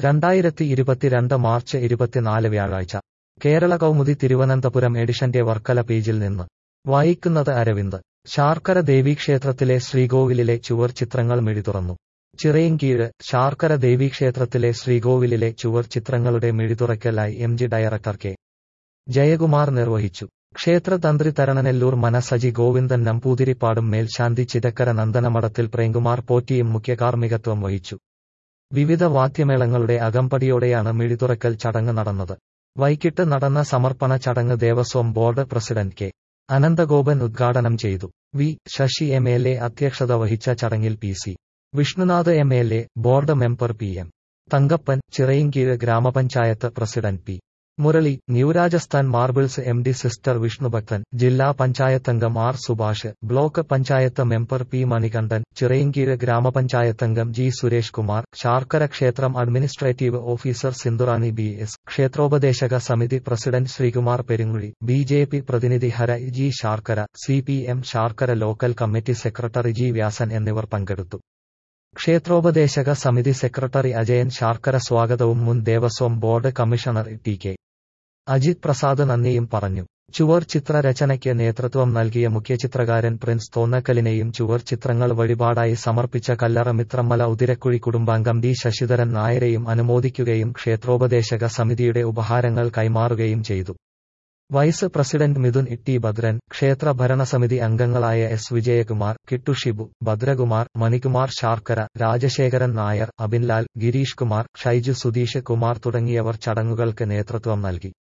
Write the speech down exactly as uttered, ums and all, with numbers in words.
രണ്ടായിരത്തി ഇരുപത്തിരണ്ട് മാർച്ച് ഇരുപത്തിനാല് വ്യാഴാഴ്ച കേരള കൗമുദി തിരുവനന്തപുരം എഡിഷന്റെ വർക്കല പേജിൽ നിന്ന് വായിക്കുന്നത് അരവിന്ദ്. ശാർക്കര ദേവീക്ഷേത്രത്തിലെ ശ്രീകോവിലിലെ ചുവർ ചിത്രങ്ങൾ മിഴിതുറന്നു. ചിറയിൻകീഴ്. ശാർക്കര ദേവീക്ഷേത്രത്തിലെ ശ്രീകോവിലിലെ ചുവർ ചിത്രങ്ങളുടെ മിഴിതുറക്കലായി M G director K Jayakumar നിർവഹിച്ചു. ക്ഷേത്രതന്ത്രി തരണനെല്ലൂർ മനസജി ഗോവിന്ദൻ നമ്പൂതിരിപ്പാടും മേൽശാന്തി ചിതക്കര നന്ദനമഠത്തിൽ പ്രേംകുമാർ പോറ്റിയും മുഖ്യകാർമ്മികത്വം വഹിച്ചു. വിവിധ വാദ്യമേളങ്ങളുടെ അകമ്പടിയോടെയാണ് മിഴിതുറക്കൽ ചടങ്ങ് നടന്നത്. വൈകിട്ട് നടന്ന സമർപ്പണ ചടങ്ങ് Devaswom board president K Ananthagopan ഉദ്ഘാടനം ചെയ്തു. V Sasi M L A അധ്യക്ഷത വഹിച്ച ചടങ്ങിൽ P C Vishnunath M L A, board member P M Thankappan, Chirayinkeezhu ഗ്രാമപഞ്ചായത്ത് president P Murali, new Rajasthan marbles M D sister Vishnubhakthan, ജില്ലാ പഞ്ചായത്തംഗം R Subhash, block panchayat member P Manikandan, Chirayinkeezhu ഗ്രാമപഞ്ചായത്തംഗം ജി സുരേഷ് കുമാർ, ശാർക്കര ക്ഷേത്രം administrative officer Sindhurani B S, ക്ഷേത്രോപദേശക സമിതി president Sreekumar Perunguzhi, B J P പ്രതിനിധി Hara G Sarkara, C P M Sarkara local committee secretary G Vyasan എന്നിവർ പങ്കെടുത്തു. ക്ഷേത്രോപദേശക സമിതി സെക്രട്ടറി അജയൻ ശാർക്കര സ്വാഗതവും മുൻ Devaswom board commissioner T K Ajith Prasad നന്ദിയും പറഞ്ഞു. ചുവർ ചിത്രരചനയ്ക്ക് നേതൃത്വം നൽകിയ മുഖ്യചിത്രകാരൻ പ്രിൻസ് തോന്നക്കലിനെയും ചുവർ ചിത്രങ്ങൾ വഴിപാടായി സമർപ്പിച്ച കല്ലറ മിത്രമ്മല ഉതിരക്കുഴി കുടുംബാംഗം ഡി ശശിധരൻ നായരെയും അനുമോദിക്കുകയും ക്ഷേത്രോപദേശക സമിതിയുടെ ഉപഹാരങ്ങൾ കൈമാറുകയും ചെയ്തു. വൈസ് പ്രസിഡന്റ് മിഥുൻ ഇട്ടി ഭദ്രൻ, ക്ഷേത്ര ഭരണസമിതി അംഗങ്ങളായ എസ് വിജയകുമാർ, കിട്ടു ഷിബു, ഭദ്രകുമാർ, മണികുമാർ ശാർക്കര, രാജശേഖരൻ നായർ, അബിൻലാൽ, ഗിരീഷ് കുമാർ, ഷൈജു സുധീഷ് കുമാർ തുടങ്ങിയവർ ചടങ്ങുകൾക്ക് നേതൃത്വം നൽകി.